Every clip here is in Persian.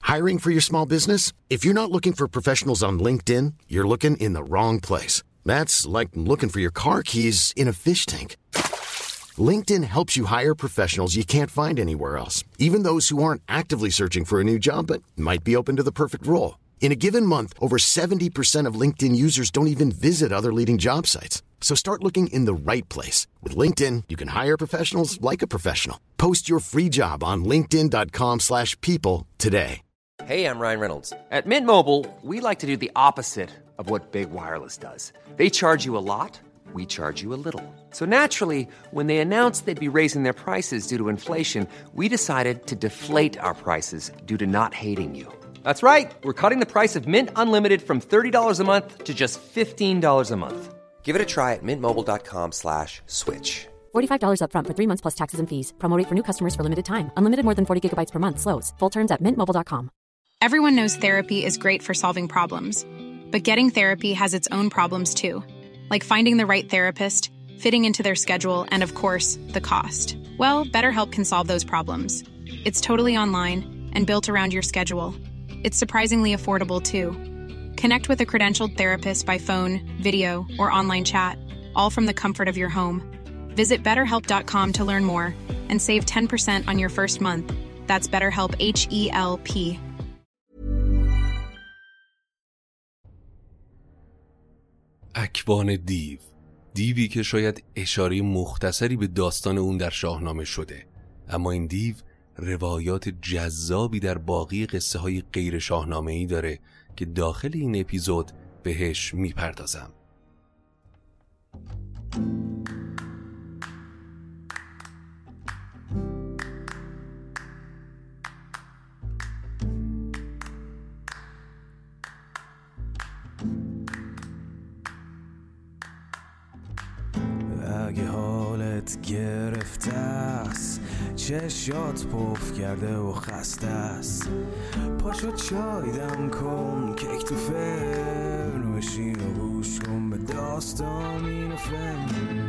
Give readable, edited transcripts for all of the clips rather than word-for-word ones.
Hiring for your small business? If you're not looking for professionals on LinkedIn, you're looking in the wrong place. That's like looking for your car keys in a fish tank. LinkedIn helps you hire professionals you can't find anywhere else, even those who aren't actively searching for a new job but might be open to the perfect role. In a given month, over 70% of LinkedIn users don't even visit other leading job sites. So start looking in the right place. With LinkedIn, you can hire professionals like a professional. Post your free job on linkedin.com/people today. Hey, I'm Ryan Reynolds. At Mint Mobile, we like to do the opposite of what Big Wireless does. They charge you a lot, we charge you a little. So naturally, when they announced they'd be raising their prices due to inflation, we decided to deflate our prices due to not hating you. That's right. We're cutting the price of Mint Unlimited from $30 a month to just $15 a month. Give it a try at mintmobile.com/switch. $45 up front for 3 months plus taxes and fees. Promo rate for new customers for limited time. Unlimited more than 40 gigabytes per month. Slows full terms at mintmobile.com. Everyone knows therapy is great for solving problems. But getting therapy has its own problems too. Like finding the right therapist, fitting into their schedule, and of course, the cost. Well, BetterHelp can solve those problems. It's totally online and built around your schedule. It's surprisingly affordable too. Connect with a credentialed therapist by phone, video, or online chat, all from the comfort of your home. Visit BetterHelp.com to learn more and save 10% on your first month. That's BetterHelp, H-E-L-P. اکوان دیوی که شاید اشاره مختصری به داستان اون در شاهنامه شده، اما این دیو روایات جذابی در باقی قصه های غیر شاهنامه‌ای داره که داخل این اپیزود بهش میپردازم. اگه حالت گرفته است، چشات پف کرده و خسته است، پاشو چای دم کن، کیک تو فرن بشین و گوش کن به داستان این فن.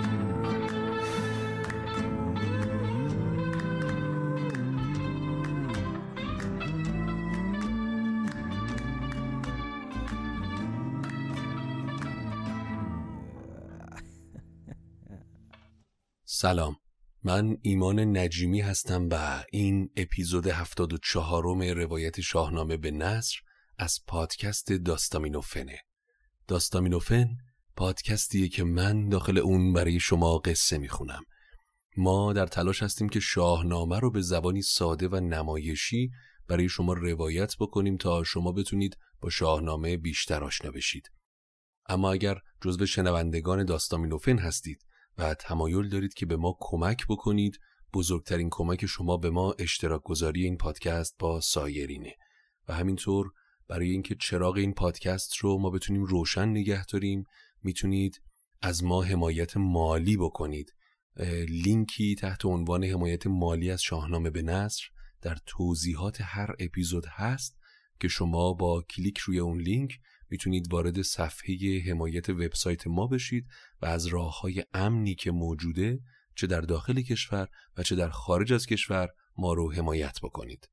سلام، من ایمان نجیمی هستم و این اپیزود 74م روایت شاهنامه به نثر از پادکست داستامینوفنه. داستامینوفن پادکستیه که من داخل اون برای شما قصه میخونم. ما در تلاش هستیم که شاهنامه رو به زبانی ساده و نمایشی برای شما روایت بکنیم تا شما بتونید با شاهنامه بیشتر آشنا بشید. اما اگر جزو شنوندگان داستامینوفن هستید و تمایل دارید که به ما کمک بکنید، بزرگترین کمک شما به ما اشتراک گذاری این پادکست با سایرینه و همینطور برای اینکه چراغ این پادکست رو ما بتونیم روشن نگه داریم میتونید از ما حمایت مالی بکنید. لینکی تحت عنوان حمایت مالی از شاهنامه به نثر در توضیحات هر اپیزود هست که شما با کلیک روی اون لینک میتونید وارد صفحه حمایت وبسایت ما بشید و از راه‌های امنی که موجوده چه در داخل کشور و چه در خارج از کشور ما رو حمایت بکنید.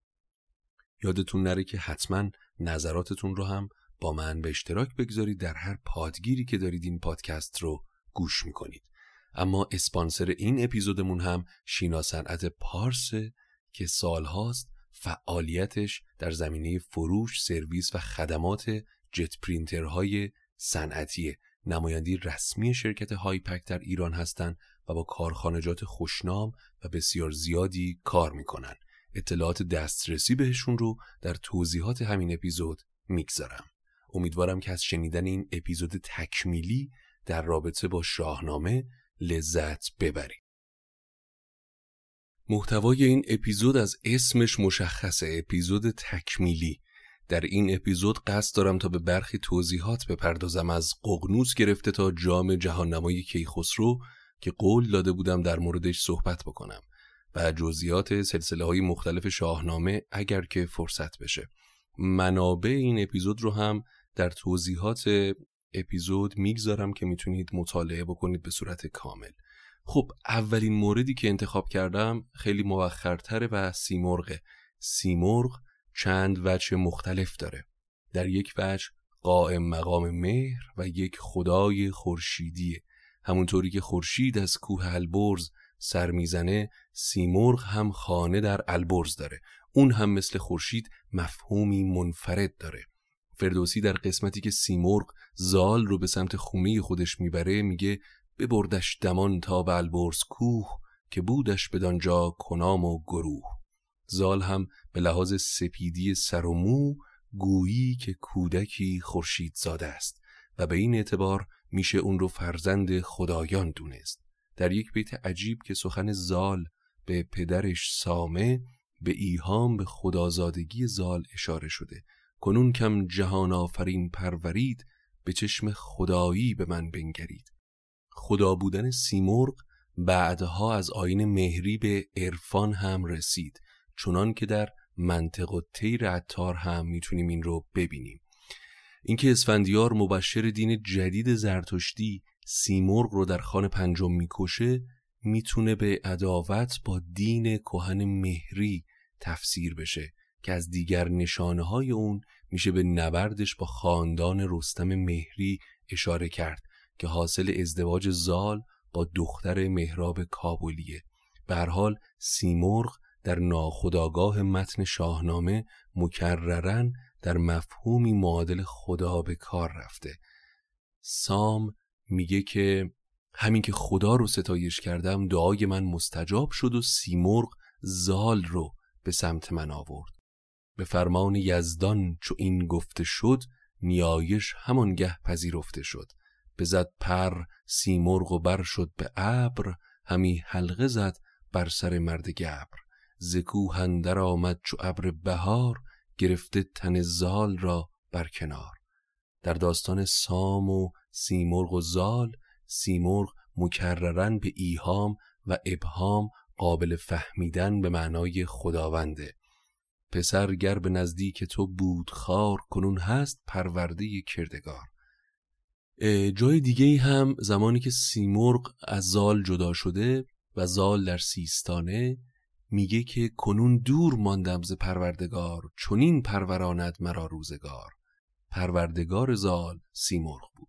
یادتون نره که حتما نظراتتون رو هم با من به اشتراک بگذارید در هر پادگیری که دارید این پادکست رو گوش میکنید. اما اسپانسر این اپیزودمون هم شینا صنعت پارسه که سالهاست فعالیتش در زمینه فروش، سرویس و خدمات جت پرینترهای صنعتی نماینده رسمی شرکت هایپک در ایران هستند و با کارخانجات خوشنام و بسیار زیادی کار میکنن. اطلاعات دسترسی بهشون رو در توضیحات همین اپیزود میگذارم. امیدوارم که از شنیدن این اپیزود تکمیلی در رابطه با شاهنامه لذت ببرید. محتوای این اپیزود از اسمش مشخصه، اپیزود تکمیلی. در این اپیزود قصد دارم تا به برخی توضیحات بپردازم، از ققنوس گرفته تا جام جهاننمای کیخسرو که قول داده بودم در موردش صحبت بکنم و جزئیات سلسله‌های مختلف شاهنامه اگر که فرصت بشه. منابع این اپیزود رو هم در توضیحات اپیزود میگذارم که میتونید مطالعه بکنید به صورت کامل. خب اولین موردی که انتخاب کردم خیلی موخرتره و سیمرغ چند وجه مختلف داره. در یک وجه قائم مقام مهر و یک خدای خورشیدیه. همونطوری که خورشید از کوه البرز سر میزنه، سیمرغ هم خانه در البرز داره. اون هم مثل خورشید مفهومی منفرد داره. فردوسی در قسمتی که سیمرغ زال رو به سمت خونه خودش میبره میگه ببردش دمان تا به البرز کوه، که بودش بدانجا کنام و گروه. زال هم به لحاظ سپیدی سر و مو گویی که کودکی خورشید زاده است و به این اعتبار میشه اون رو فرزند خدایان دونست. در یک بیت عجیب که سخن زال به پدرش سامه، به ایهام به خدازادگی زال اشاره شده. کنون کم جهان آفرین پرورید، به چشم خدایی به من بنگرید. خدا بودن سیمرغ بعدها از آیین مهری به عرفان هم رسید، چنان که در منطق الطیر عطار هم میتونیم این رو ببینیم. اینکه اسفندیار مبشر دین جدید زرتشتی سیمرغ رو در خان پنجم میکشه، میتونه به عداوت با دین کهن مهری تفسیر بشه که از دیگر نشانه های اون میشه به نبردش با خاندان رستم مهری اشاره کرد که حاصل ازدواج زال با دختر مهراب کابلیه. به هر حال سیمرغ در ناخودآگاه متن شاهنامه مکرراً در مفهومی معادل خدا به کار رفته. سام میگه که همین که خدا رو ستایش کردم، دعای من مستجاب شد و سیمرغ زال رو به سمت من آورد. به فرمان یزدان چو این گفته شد، نیایش همانگه پذیرفته شد. بزد پر سیمرغ و بر شد به ابر، همی حلقه زد بر سر مرد گبر. ز کوه اندر آمد چو ابر بهار، گرفته تن زال را بر کنار. در داستان سام و سیمرغ و زال، سیمرغ مکرراً به ایهام و ابهام قابل فهمیدن به معنای خداونده. پسر گر به نزدیک تو بود خار، کنون هست پرورده کردگار. جای دیگه هم زمانی که سیمرغ از زال جدا شده و زال در سیستانه، میگه که کنون دور ماندم ز پروردگار، چنین پروراند مرا روزگار. پروردگار زال سیمرغ بود.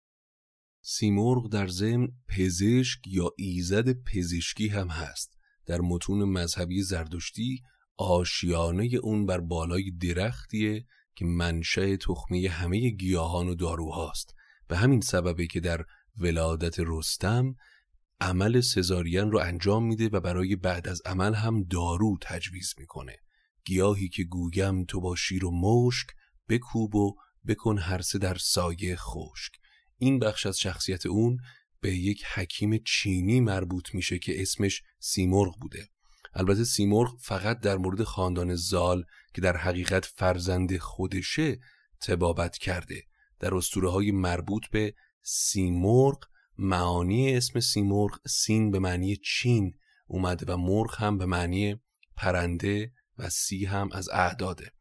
سیمرغ در ضمن پزشک یا ایزد پزشکی هم هست. در متون مذهبی زردشتی آشیانه اون بر بالای درختیه که منشأ تخمه همه گیاهان و داروهاست. به همین سببه که در ولادت رستم عمل سزارین رو انجام میده و برای بعد از عمل هم دارو تجویز میکنه. گیاهی که گویم تو با شیر و مشک، بکوب و بکن هر سه در سایه خشک. این بخش از شخصیت اون به یک حکیم چینی مربوط میشه که اسمش سیمرغ بوده. البته سیمرغ فقط در مورد خاندان زال که در حقیقت فرزند خودشه طبابت کرده. در اسطوره‌های مربوط به سیمرغ معانی اسم سیمرغ، سین به معنی چین اومده و مرغ هم به معنی پرنده و سی هم از اعداده.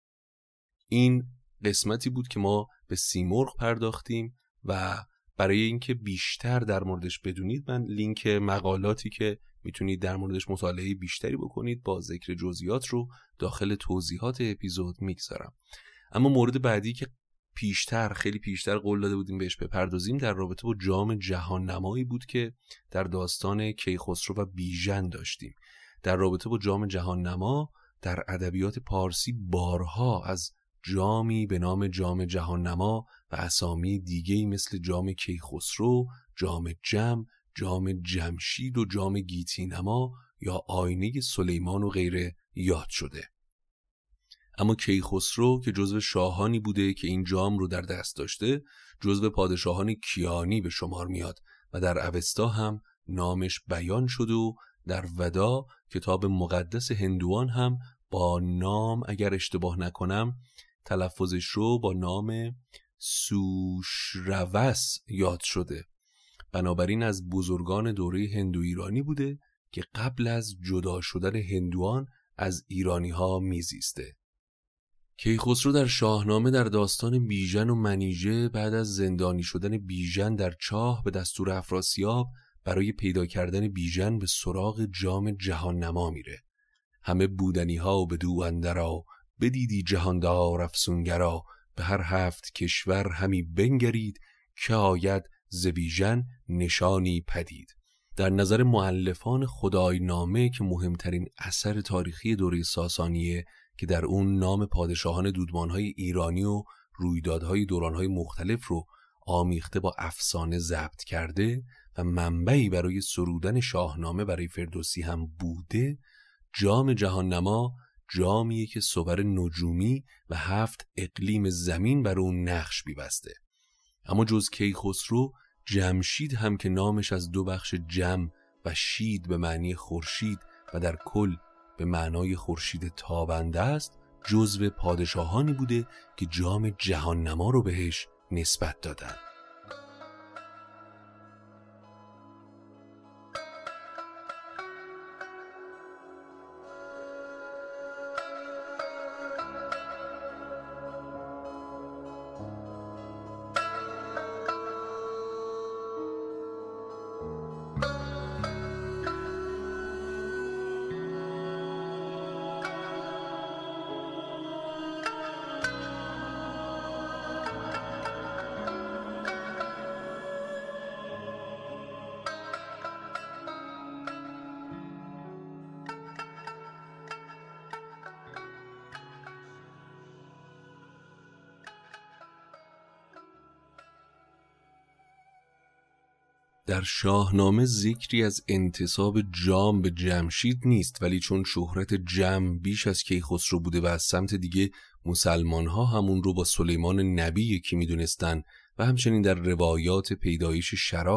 این قسمتی بود که ما به سیمرغ پرداختیم و برای اینکه بیشتر در موردش بدونید من لینک مقالاتی که میتونید در موردش مطالعه بیشتری بکنید با ذکر جزئیات رو داخل توضیحات اپیزود میگذارم. اما مورد بعدی که خیلی پیشتر قول داده بودیم بهش بپردازیم در رابطه با جام جهان نمایی بود که در داستان کیخسرو و بیژن داشتیم. در رابطه با جام جهان نما در ادبیات پارسی بارها از جامی به نام جام جهان نما و اسامی دیگه‌ای مثل جام کیخسرو، جام جم، جام جمشید و جام گیتی نما یا آینه سلیمان و غیره یاد شده. اما کیخسرو که جزو شاهانی بوده که این جام رو در دست داشته، جزو پادشاهان کیانی به شمار میاد و در اوستا هم نامش بیان شد و در ودا کتاب مقدس هندوان هم با نام، اگر اشتباه نکنم تلفظش رو با نام سوشروس یاد شده. بنابراین از بزرگان دوره هندو ایرانی بوده که قبل از جدا شدن هندوان از ایرانی ها میزیسته. کیخسرو در شاهنامه در داستان بیژن و منیژه بعد از زندانی شدن بیژن در چاه به دستور افراسیاب برای پیدا کردن بیژن به سراغ جام جهان نما میره. همه بودنی ها و بدو اندرا بدیدی جهاندار افسونگرا، به هر 7 کشور همی بنگرید، که آید ز بیژن نشانی پدید. در نظر مؤلفان خدای نامه که مهمترین اثر تاریخی دوره ساسانیه که در اون نام پادشاهان دودمانهای ایرانی و رویدادهای دورانهای مختلف رو آمیخته با افسانه ضبط کرده و منبعی برای سرودن شاهنامه برای فردوسی هم بوده، جام جهاننما جامیه که صور نجومی و 7 اقلیم زمین بر اون نقش بیبسته. اما جز کیخسرو، جمشید هم که نامش از 2 بخش جم و شید به معنی خورشید و در کل به معنای خورشید تابنده است، جزو پادشاهانی بوده که جام جهاننما رو بهش نسبت دادن. در شاهنامه ذکری از انتساب جام به جمشید نیست، ولی چون شهرت جم بیش از کیخسرو بوده و از سمت دیگه مسلمان‌ها همون رو با سلیمان نبی یکی می‌دونستن و همچنین در روایات پیدایش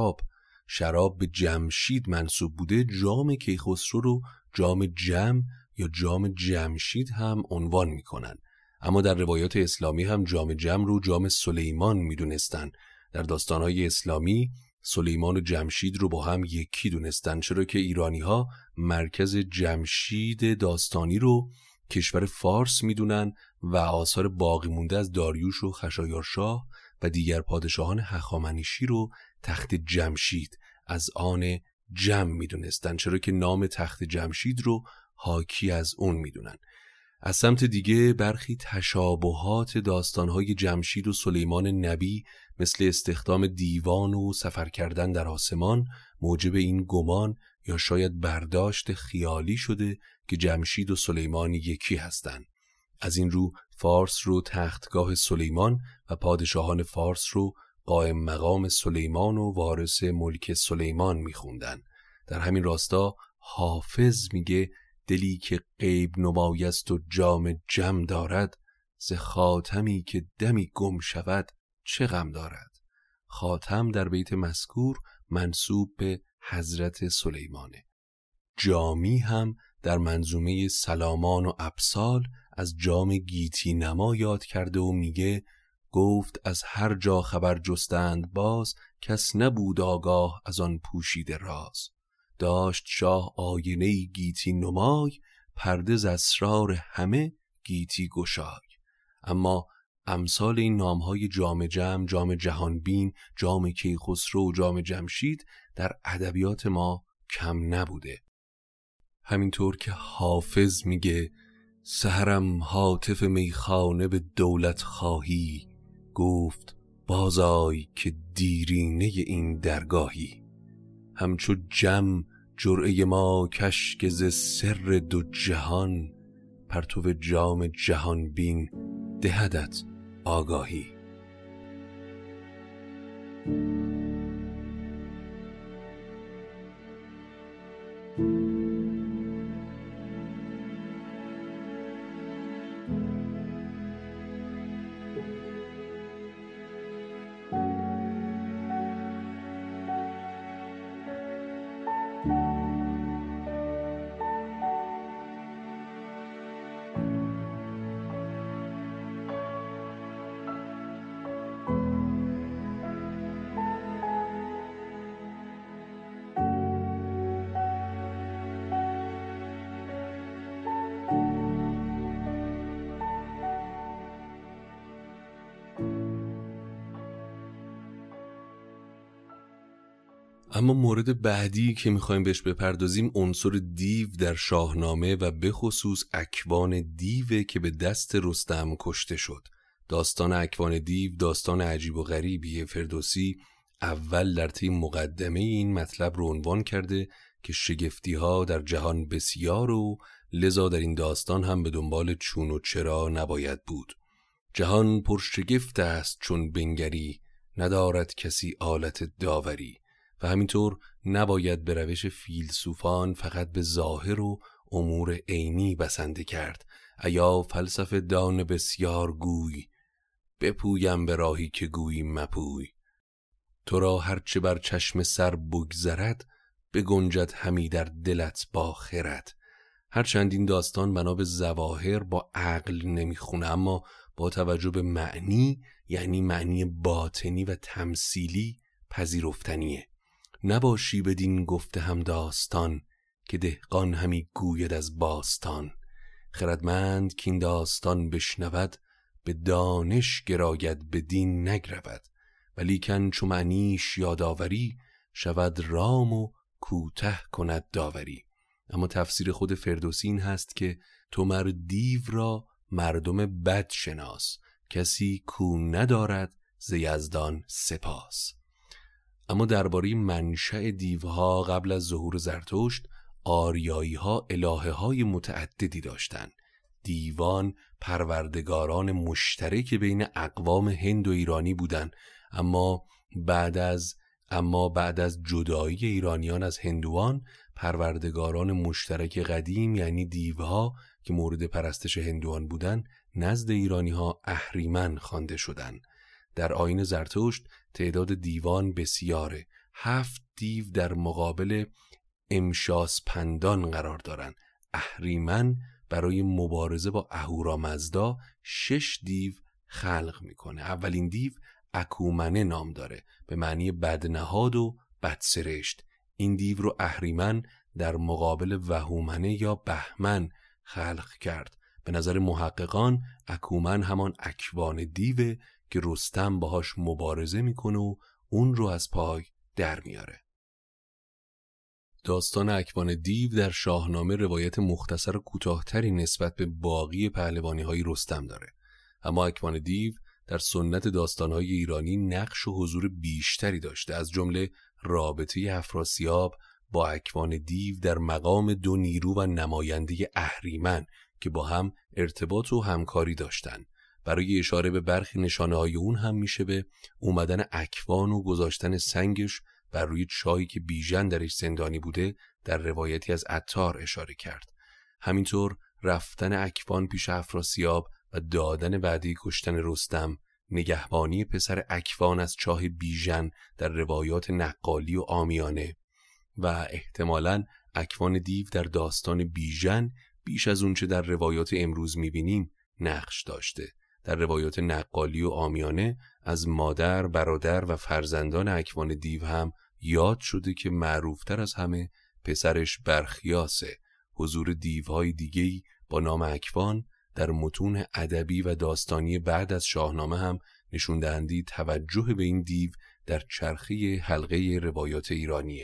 شراب به جمشید منسوب بوده، جام کیخسرو رو جام جم یا جام جمشید هم عنوان می‌کنن. اما در روایات اسلامی هم جام جم رو جام سلیمان می‌دونستن. در داستان‌های اسلامی سلیمان و جمشید رو با هم یکی دونستن، چرا که ایرانی‌ها مرکز جمشید داستانی رو کشور فارس میدونن و آثار باقی مونده از داریوش و خشایارشاه و دیگر پادشاهان هخامنشی رو تخت جمشید از آن جم میدونستن، چرا که نام تخت جمشید رو حاکی از اون میدونن. از سمت دیگه برخی تشابهات داستانهای جمشید و سلیمان نبی مثل استخدام دیوان و سفر کردن در آسمان موجب این گمان یا شاید برداشت خیالی شده که جمشید و سلیمان یکی هستند. از این رو فارس رو تختگاه سلیمان و پادشاهان فارس رو قائم مقام سلیمان و وارث ملک سلیمان میخوندن. در همین راستا حافظ میگه دلی که غیب نمایست و جام جم دارد، ز خاتمی که دمی گم شود چه غم دارد. خاتم در بیت مذکور منسوب به حضرت سلیمانه. جامی هم در منظومه سلامان و ابسال از جام گیتی نما یاد کرده و میگه گفت از هر جا خبر جستند باز، کس نبود آگاه از آن پوشیده راز. داشت شاه آینه گیتی نمای، پرده ز اسرار همه گیتی گشای. اما امثال این نامهای جام جم، جام جهانبین، جام کیخسرو و جام جمشید در ادبیات ما کم نبوده. همینطور که حافظ میگه سحرم هاتف میخانه به دولت خواهی، گفت بازای که دیرینه این درگاهی. همچو جم جرعه ما کشک ز سر 2 جهان، پرتو جام جهان بین دهدت آگاهی. اما مورد بعدی که میخوایم بهش بپردازیم عنصر دیو در شاهنامه و به خصوص اکوان دیو که به دست رستم کشته شد. داستان اکوان دیو داستان عجیب و غریبیه. فردوسی اول در طی مقدمه این مطلب رو عنوان کرده که شگفتی‌ها در جهان بسیار و لذا در این داستان هم به دنبال چون و چرا نباید بود. جهان پر شگفت است چون بنگری، ندارد کسی آلت داوری. و همینطور نباید به روش فیلسوفان فقط به ظاهر و امور عینی بسنده کرد. ایا فلسفه دان بسیار گوی، بپویم به راهی که گویی مپوی. تو را هرچه بر چشم سر بگذرد، بگنجد همی در دلت با خرد. هرچند این داستان بنا به ظواهر با عقل نمیخونه، اما با توجه به معنی، یعنی معنی باطنی و تمثیلی، پذیرفتنیه. نباشی بدین گفته هم داستان، که دهقان همی گوید از باستان. خردمند که این داستان بشنود، به دانش گراید به دین نگرود. ولیکن چو معنیش یادآوری، شود رام و کوته کند داوری. اما تفسیر خود فردوسی این هست که تو مر دیو را مردم بد شناس، کسی کو ندارد ز یزدان سپاس. اما درباره منشأ دیوها قبل از ظهور زرتشت، آریایی ها الهه های متعددی داشتند. دیوان پروردگاران مشترک بین اقوام هند و ایرانی بودند، اما بعد از جدایی ایرانیان از هندوان، پروردگاران مشترک قدیم یعنی دیوها که مورد پرستش هندوان بودند، نزد ایرانی ها اهریمن خوانده شدند. در آیین زرتشت تعداد دیوان بسیاره. 7 دیو در مقابل امشاسپندان قرار دارند. اهریمن برای مبارزه با اهورامزدا 6 دیو خلق میکنه. اولین دیو اکومنه نام داره، به معنی بدنهاد و بدسرشت. این دیو رو اهریمن در مقابل وهومنه یا بهمن خلق کرد. به نظر محققان اکومن همان اکوان دیوه که رستم باهاش مبارزه میکنه و اون رو از پای در میاره. داستان اکوان دیو در شاهنامه روایت مختصر و کوتاه‌تری نسبت به باقی پهلوانی‌های رستم داره، اما اکوان دیو در سنت داستان‌های ایرانی نقش و حضور بیشتری داشته، از جمله رابطه افراسیاب با اکوان دیو در مقام 2 نیرو و نماینده اهریمن که با هم ارتباط و همکاری داشتند. برای اشاره به برخی نشانه‌های اون هم میشه به اومدن اکوان و گذاشتن سنگش بر روی چایی که بیژن درش زندانی بوده در روایتی از عطار اشاره کرد. همینطور رفتن اکوان پیش افراسیاب و دادن وعده کشتن رستم، نگهبانی پسر اکوان از چاه بیژن در روایات نقالی و عامیانه و احتمالاً اکوان دیو در داستان بیژن بیش از اون چه در روایات امروز میبینیم نقش داشته. در روایات نقالی و عامیانه از مادر، برادر و فرزندان اکوان دیو هم یاد شده که معروفتر از همه پسرش برخیاسه. حضور دیوهای دیگه‌ای با نام اکوان در متون ادبی و داستانی بعد از شاهنامه هم نشون دهنده توجه به این دیو در چرخه حلقه روایات ایرانیه.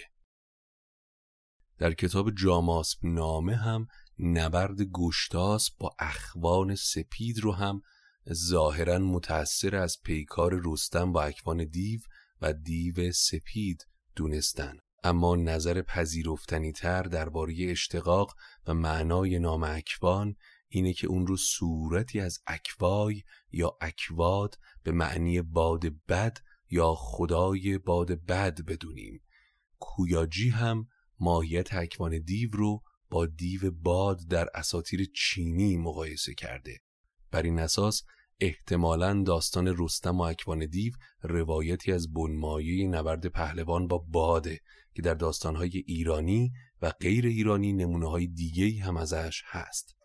در کتاب جاماسب نامه هم نبرد گشتاسب با اخوان سپید رو هم ظاهراً متأثر از پیکار رستم با اکوان دیو و دیو سپید دونستن، اما نظر پذیرفتنی تر درباره اشتقاق و معنای نام اکوان اینه که اون رو صورتی از اکوای یا اکواد به معنی باد بد یا خدای باد بد بدونیم. کویاجی هم ماهیت اکوان دیو رو با دیو باد در اساطیر چینی مقایسه کرده. بر این اساس احتمالاً داستان رستم و اکوان دیو روایتی از بنمایه نبرد پهلوان با باده که در داستان‌های ایرانی و غیر ایرانی نمونه‌های دیگه‌ای هم ازش هست.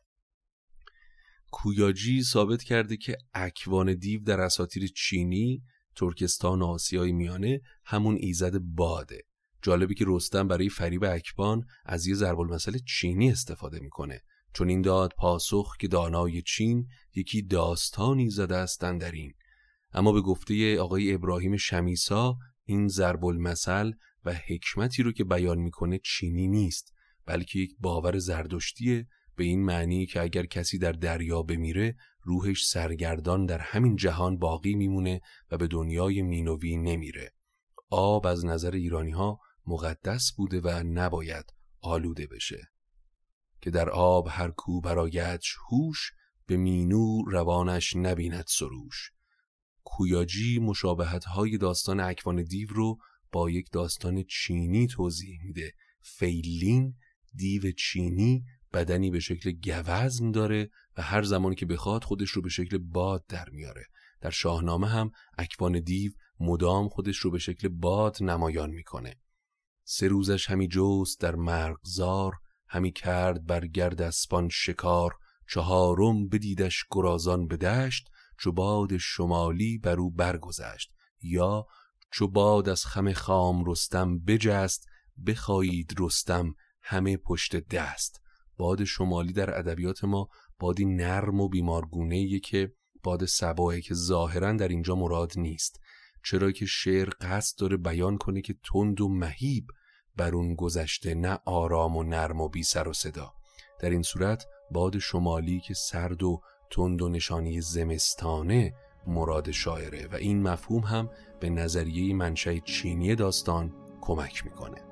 کویاجی ثابت کرده که اکوان دیو در اساطیر چینی، ترکستان و آسیای میانه همون ایزد باده. جالبه که رستم برای فریب اکوان از یه ضرب المثل چینی استفاده میکنه، چون این داد پاسخ که دانای چین یکی داستانی زده استن در این. اما به گفته آقای ابراهیم شمیسا این ضرب المثل و حکمتی رو که بیان میکنه چینی نیست، بلکه یک باور زردشتیه، به این معنی که اگر کسی در دریا بمیره روحش سرگردان در همین جهان باقی میمونه و به دنیای مینوی نمیره. آب از نظر ایرانی ها مقدس بوده و نباید آلوده بشه. که در آب هر کو برآیدش هوش، به مینو روانش نبیند سروش. کویاجی مشابهت‌های داستان اکوان دیو رو با یک داستان چینی توضیح میده. فیلین، دیو چینی، بدنی به شکل گوزن داره و هر زمان که بخواد خودش رو به شکل باد در میاره. در شاهنامه هم اکوان دیو مدام خودش رو به شکل باد نمایان میکنه. 3 روزش همی جست در مرغزار، همی کرد بر گرد اسپان شکار. 4م بدیدش گرازان به دشت، چو باد شمالی بر او برگذشت. یا چو باد از خم خام رستم بجست، بخایید رستم همه پشت دست. باد شمالی در ادبیات ما بادی نرم و بیمارگونه‌ایه که باد صباحه، که ظاهراً در اینجا مراد نیست، چرا که شعر قصد داره بیان کنه که تند و مهیب بر اون گذشته، نه آرام و نرم و بی سر و صدا. در این صورت باد شمالی که سرد و تند و نشانی زمستانه مراد شاعره و این مفهوم هم به نظریه منشأ چینی داستان کمک میکنه.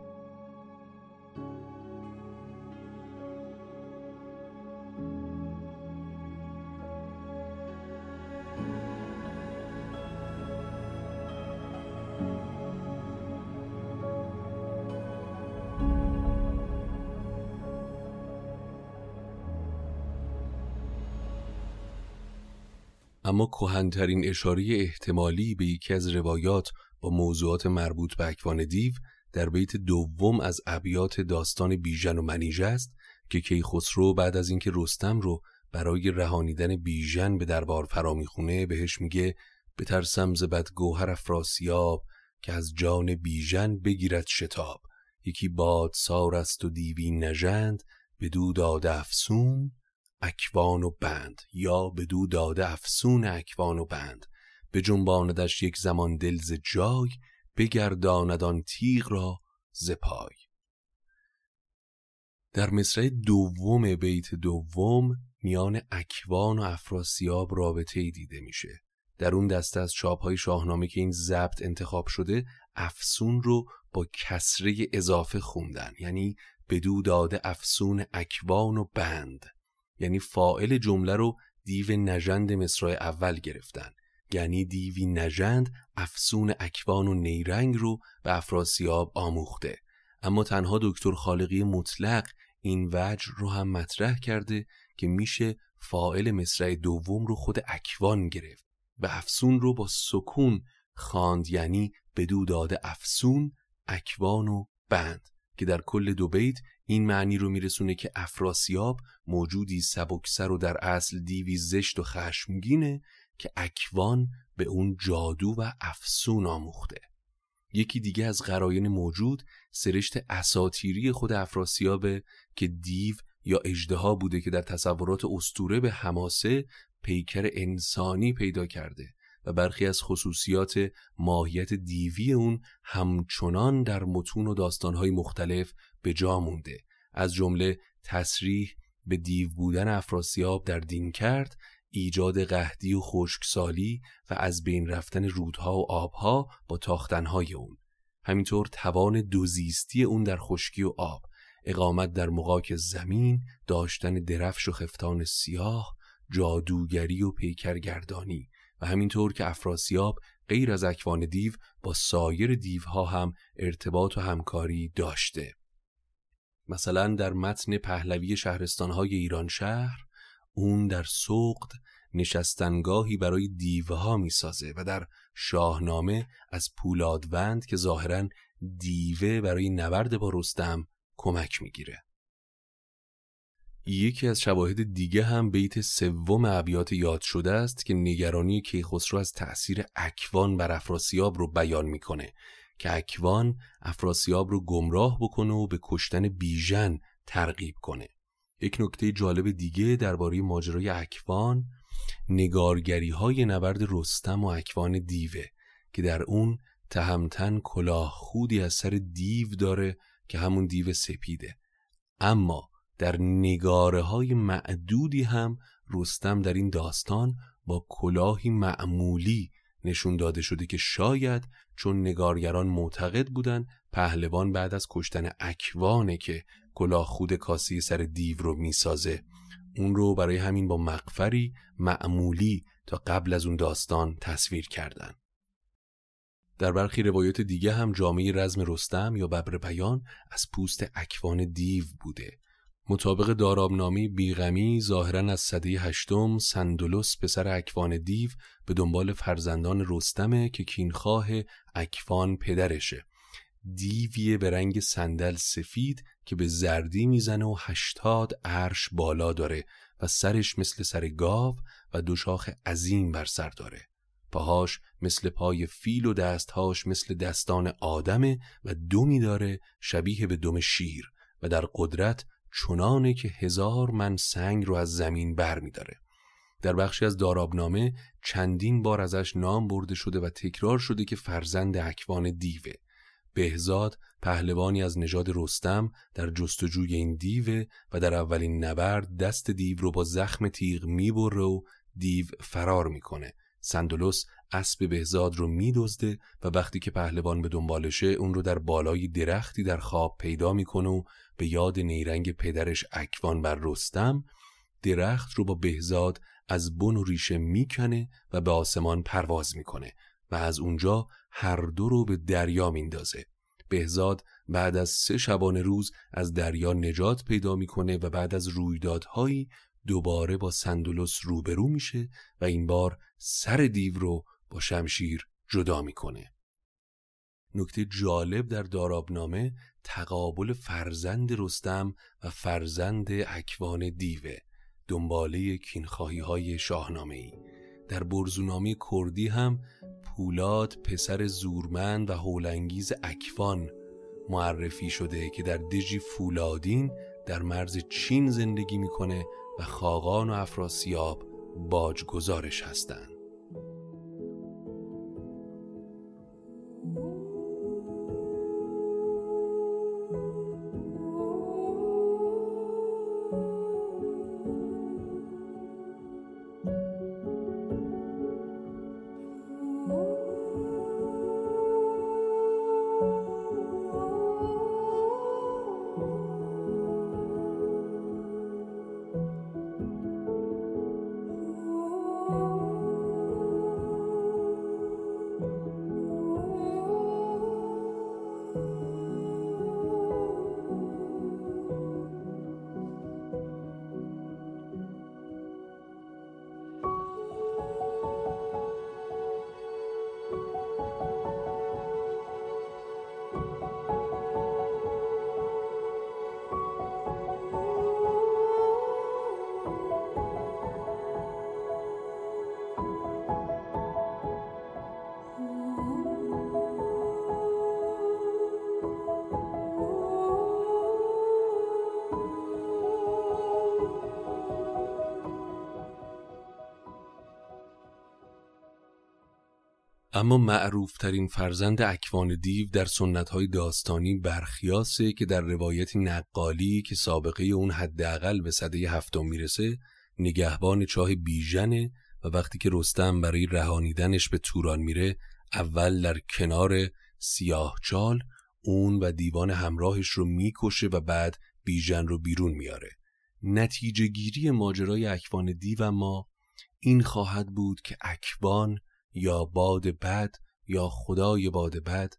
اما کهن‌ترین اشاره احتمالی به یکی از روایات با موضوعات مربوط به اکوان دیو در بیت 2 از ابیات داستان بیژن و منیژه است که کیخسرو بعد از اینکه رستم رو برای رهانیدن بیژن به دربار فرا میخونه بهش میگه بترسم ز بدگوهر افراسیاب، که از جان بیژن بگیرد شتاب. یکی بادسار است و دیوی نژند، بدو داده افسون اکوان و بند. یا بدو داده افسون اکوان و بند، به جنباندش یک زمان دل ز جای، بگرداند آن تیغ را ز پای. در مصرع 2 بیت 2 میان اکوان و افراسیاب رابطه‌ای دیده میشه. در اون دسته از چاپ‌های شاهنامه که این ضبط انتخاب شده، افسون رو با کسره اضافه خوندن، یعنی بدو داده افسون اکوان و بند، یعنی فاعل جمله رو دیو نژند مصرع اول گرفتن، یعنی دیوی نژند افسون اکوان و نیرنگ رو به افراسیاب آموخته. اما تنها دکتر خالقی مطلق این وجه رو هم مطرح کرده که میشه فاعل مصرع 2 رو خود اکوان گرفت و افسون رو با سکون خواند، یعنی بدو داده افسون اکوان و بند، که در کل 2 بیت این معنی رو میرسونه که افراسیاب موجودی سبکسر و در اصل دیوی زشت و خشمگینه که اکوان به اون جادو و افسون آموخته. یکی دیگه از قراین موجود سرشت اساطیری خود افراسیابه که دیو یا اژدها بوده که در تصورات اسطوره به حماسه پیکر انسانی پیدا کرده و برخی از خصوصیات ماهیت دیوی اون همچنان در متون و داستانهای مختلف به جا مونده، از جمله تصریح به دیو بودن افراسیاب در دین کرد، ایجاد قحطی و خشکسالی و از بین رفتن رودها و آبها با تاختنهای اون، همینطور توان دوزیستی اون در خشکی و آب، اقامت در مغاک زمین، داشتن درفش و خفتان سیاه، جادوگری و پیکرگردانی و همینطور که افراسیاب غیر از اکوان دیو با سایر دیوها هم ارتباط و همکاری داشته. مثلا در متن پهلوی شهرستانهای ایران شهر اون در سوقد نشستنگاهی برای دیوها میسازه و در شاهنامه از پولادوند که ظاهراً دیوه برای نبرد با رستم کمک میگیره. یکی از شواهد دیگه هم بیت 3 ابیات یاد شده است که نگرانی کیخسرو از تأثیر اکوان بر افراسیاب رو بیان میکنه که اکوان افراسیاب رو گمراه بکنه و به کشتن بیژن ترغیب کنه. یک نکته جالب دیگه درباره ماجرای اکوان نگارگری های نبرد رستم و اکوان دیوه که در اون تهمتن کلاه خودی از سر دیو داره که همون دیو سپیده. اما در نگاره‌های معدودی هم رستم در این داستان با کلاهی معمولی نشون داده شده که شاید چون نگارگران معتقد بودن پهلوان بعد از کشتن اکوانه که کلاه خود کاسی سر دیو رو میسازه، اون رو برای همین با مغفری معمولی تا قبل از اون داستان تصویر کردن. در برخی روایات دیگه هم جامعه رزم رستم یا ببر بیان از پوست اکوان دیو بوده. مطابق دارابنامه بیغمی ظاهراً از سده 8 سندلس پسر اکوان دیو به دنبال فرزندان رستمه که کینخواه اکوان پدرشه. دیویه به رنگ صندل سفید که به زردی میزنه و 80 عرش بالا داره و سرش مثل سر گاو و 2 شاخ عظیم بر سر داره. پاهاش مثل پای فیل و دستهاش مثل دستان آدمه و دمی داره شبیه به دم شیر و در قدرت چنانه که 1000 من سنگ رو از زمین بر می داره. در بخشی از دارابنامه چندین بار ازش نام برده شده و تکرار شده که فرزند اکوان دیوه. بهزاد پهلوانی از نژاد رستم در جستجوی این دیوه و در اولین نبرد دست دیو رو با زخم تیغ میبره و دیو فرار میکنه. سندلس اسب بهزاد رو میدزده و وقتی که پهلوان به دنبالشه اون رو در بالای درختی در خواب پیدا میکنه و به یاد نیرنگ پدرش اکوان بر رستم درخت رو با بهزاد از بن و ریشه میکنه و به آسمان پرواز میکنه و از اونجا هر دو رو به دریا میندازه. بهزاد بعد از 3 شبانه روز از دریا نجات پیدا میکنه و بعد از رویدادهایی دوباره با سندلس روبرو میشه و این بار سر دیو رو با شمشیر جدا میکنه. نکته جالب در دارابنامه تقابل فرزند رستم و فرزند اکوان دیوه، دنباله کینخواهی های شاهنامه‌ای. در برزونامه کردی هم پولاد پسر زورمند و هولانگیز اکوان معرفی شده که در دژی فولادین در مرز چین زندگی میکنه و خاقان و افراسیاب باجگزارش هستند. اما معروفترین فرزند اکوان دیو در سنت‌های داستانی برخیاسه که در روایت نقالی که سابقه اون حداقل به سده 7 میرسه نگهبان چاه بیژنه و وقتی که رستم برای رهانیدنش به توران میره اول در کنار سیاهچال اون و دیوان همراهش رو میکشه و بعد بیژن رو بیرون میاره. نتیجه گیری ماجرای اکوان دیو اما این خواهد بود که اکوان یا باد بد یا خدای باد بد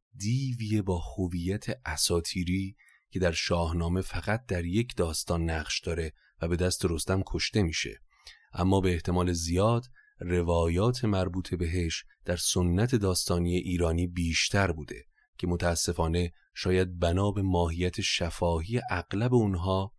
دیویه با هویت اساطیری که در شاهنامه فقط در یک داستان نقش داره و به دست رستم کشته میشه، اما به احتمال زیاد روایات مربوط بهش در سنت داستانی ایرانی بیشتر بوده که متاسفانه شاید بنا به ماهیت شفاهی اغلب اونها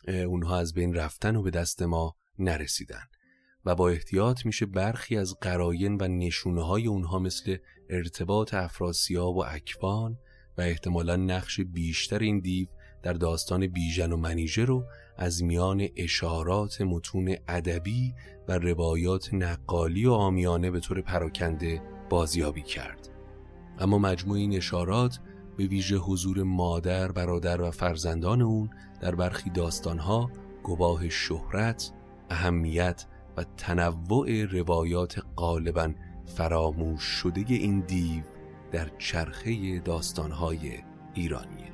از بین رفتن و به دست ما نرسیدن و با احتیاط میشه برخی از قراین و نشونه‌های اونها مثل ارتباط افراسیاب و اکوان و احتمالاً نقش بیشتر این دیو در داستان بیژن و منیژه رو از میان اشارات متون ادبی و روایات نقالی و عامیانه به طور پراکنده بازیابی کرد. اما مجموع این اشارات به ویژه حضور مادر، برادر و فرزندان اون در برخی داستانها گواه شهرت، اهمیت و تنوع روایات غالباً فراموش شده این دیو در چرخه داستانهای ایرانیه.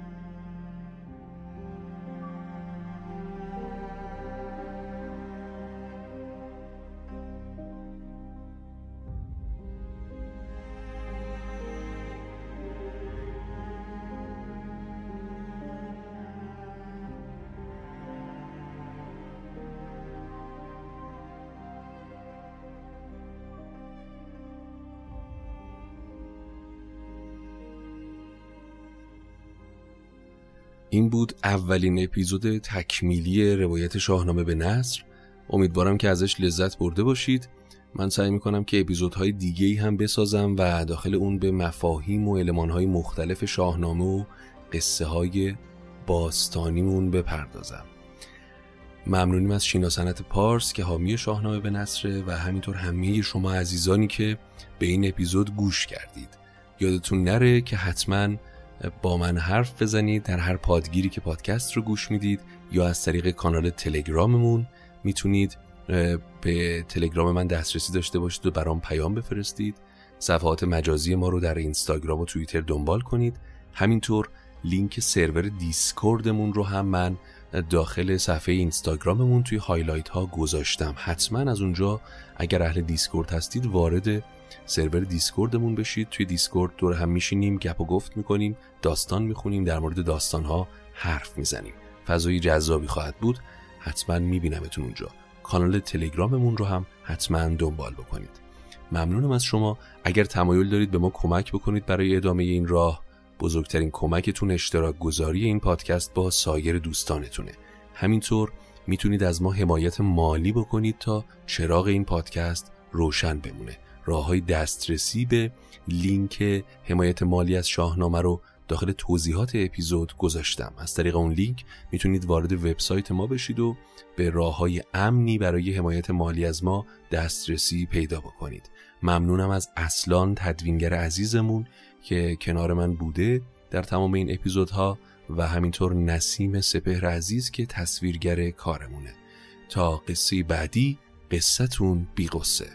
این بود اولین اپیزود تکمیلی روایت شاهنامه به نثر. امیدوارم که ازش لذت برده باشید. من سعی میکنم که اپیزودهای دیگه‌ای هم بسازم و داخل اون به مفاهیم و المانهای مختلف شاهنامه و قصه های باستانیمون بپردازم. ممنونیم از شینا صنعت پارس که حامی شاهنامه به نثر و همینطور همه شما عزیزانی که به این اپیزود گوش کردید. یادتون نره که حتماً با من حرف بزنید در هر پادگیری که پادکست رو گوش میدید، یا از طریق کانال تلگراممون میتونید به تلگرام من دسترسی داشته باشید و برام پیام بفرستید. صفحات مجازی ما رو در اینستاگرام و توییتر دنبال کنید. همینطور لینک سرور دیسکوردمون رو هم من داخل صفحه اینستاگراممون توی هایلایت ها گذاشتم. حتما از اونجا اگر اهل دیسکورد هستید وارد سرور دیسکوردمون بشید. توی دیسکورد دور هم میشینیم، گپ و گفت میکنیم، داستان میخونیم، در مورد داستانها حرف میزنیم. فضای جذابی خواهد بود. حتما میبینمتون اونجا. کانال تلگراممون رو هم حتما دنبال بکنید. ممنونم از شما. اگر تمایل دارید به ما کمک بکنید برای ادامه این راه، بزرگترین کمکتون اشتراک گذاری این پادکست با سایر دوستانتونه. همینطور میتونید از ما حمایت مالی بکنید تا چراغ این پادکست روشن بمونه. راههای دسترسی به لینک حمایت مالی از شاهنامه رو داخل توضیحات اپیزود گذاشتم. از طریق اون لینک میتونید وارد وبسایت ما بشید و به راههای امنی برای حمایت مالی از ما دسترسی پیدا بکنید. ممنونم از اصلان، تدوینگر عزیزمون که کنار من بوده در تمام این اپیزودها، و همینطور نسیم سپهر عزیز که تصویرگر کارمونه. تا قصه بعدی، قصتون بی قصه.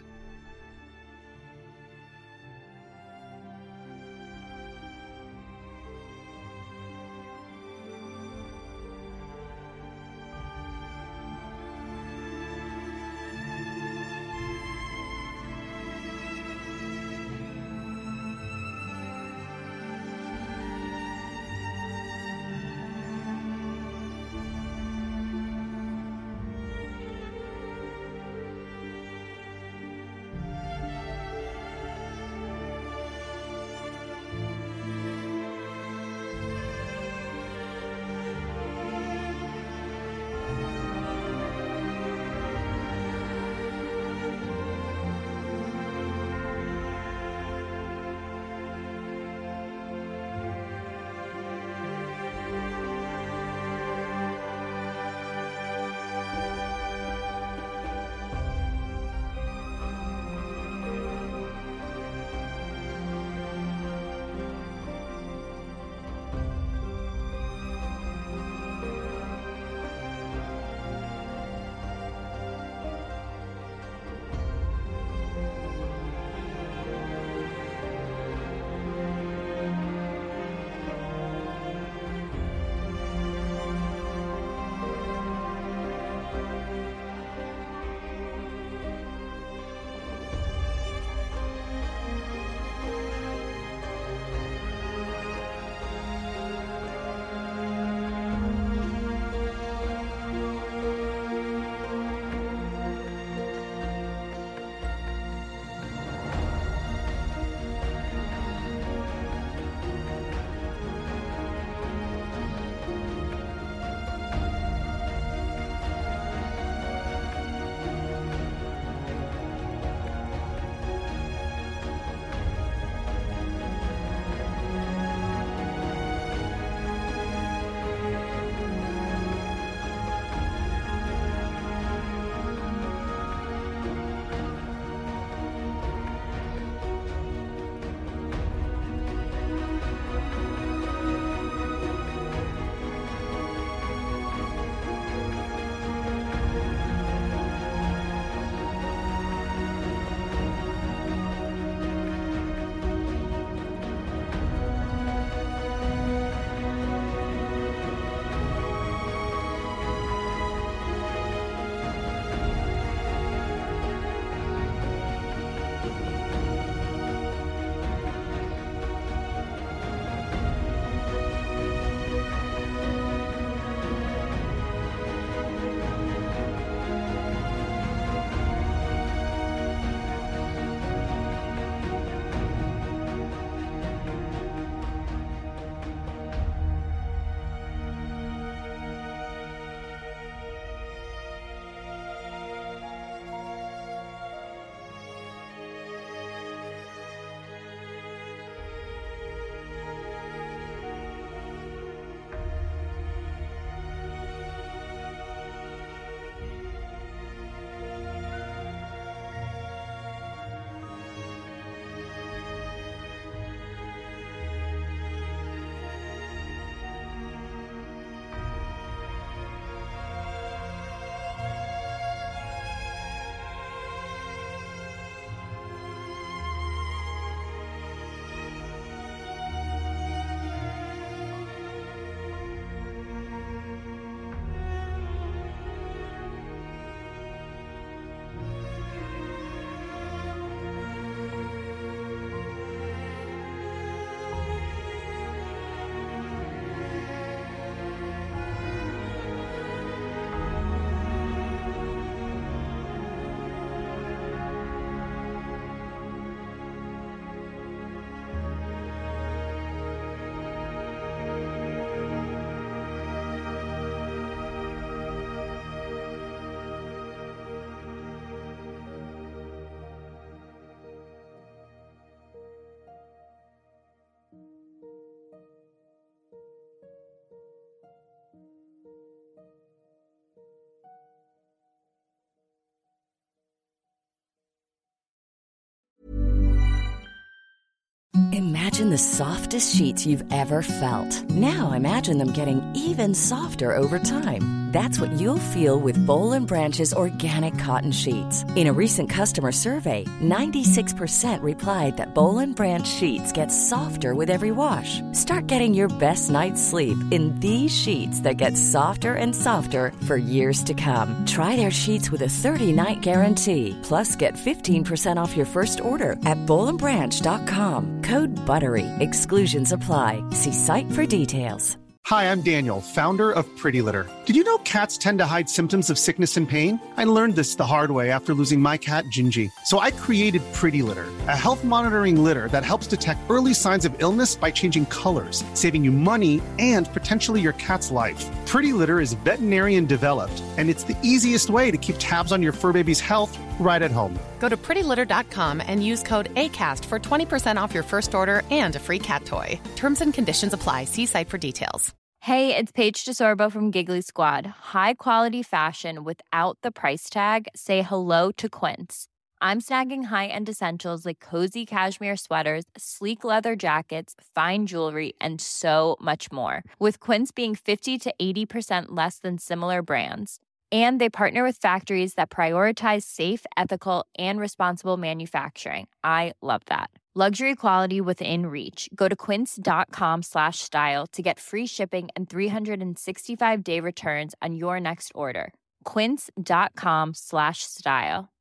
Imagine the softest sheets you've ever felt. Now imagine them getting even softer over time. That's what you'll feel with Boll & Branch's organic cotton sheets. In a recent customer survey, 96% replied that Boll & Branch sheets get softer with every wash. Start getting your best night's sleep in these sheets that get softer and softer for years to come. Try their sheets with a 30-night guarantee. Plus, get 15% off your first order at bollandbranch.com. Code BUTTERY. Exclusions apply. See site for details. Hi, I'm Daniel, founder of Pretty Litter. Did you know cats tend to hide symptoms of sickness and pain? I learned this the hard way after losing my cat, Gingy. So I created Pretty Litter, a health monitoring litter that helps detect early signs of illness by changing colors, saving you money and potentially your cat's life. Pretty Litter is veterinarian developed, and it's the easiest way to keep tabs on your fur baby's health right at home. Go to prettylitter.com and use code ACAST for 20% off your first order and a free cat toy. Terms and conditions apply. See site for details. Hey, it's Paige DeSorbo from Giggly Squad. High quality fashion without the price tag. Say hello to Quince. I'm snagging high-end essentials like cozy cashmere sweaters, sleek leather jackets, fine jewelry, and so much more. With Quince being 50 to 80% less than similar brands. And they partner with factories that prioritize safe, ethical, and responsible manufacturing. I love that. Luxury quality within reach. Go to quince.com/style to get free shipping and 365-day returns on your next order. Quince.com/style.